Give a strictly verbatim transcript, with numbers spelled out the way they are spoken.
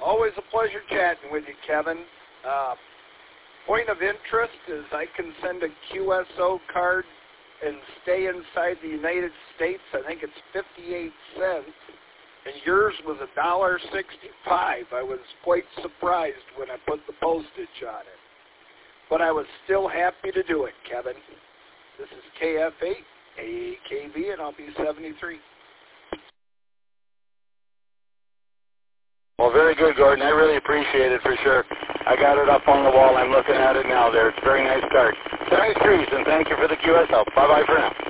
Always a pleasure chatting with you, Kevin. Uh, point of interest is I can send a Q S O card and stay inside the United States. I think it's fifty-eight cents, and yours was a dollar sixty-five. I was quite surprised when I put the postage on it, but I was still happy to do it, Kevin. This is K F eight A A K B, and I'll be seventy-three. Well, very good, Gordon. I really appreciate it for sure. I got it up on the wall. I'm looking at it now there. It's a very nice card. seventy-threes, and thank you for the Q S O. Bye-bye for now.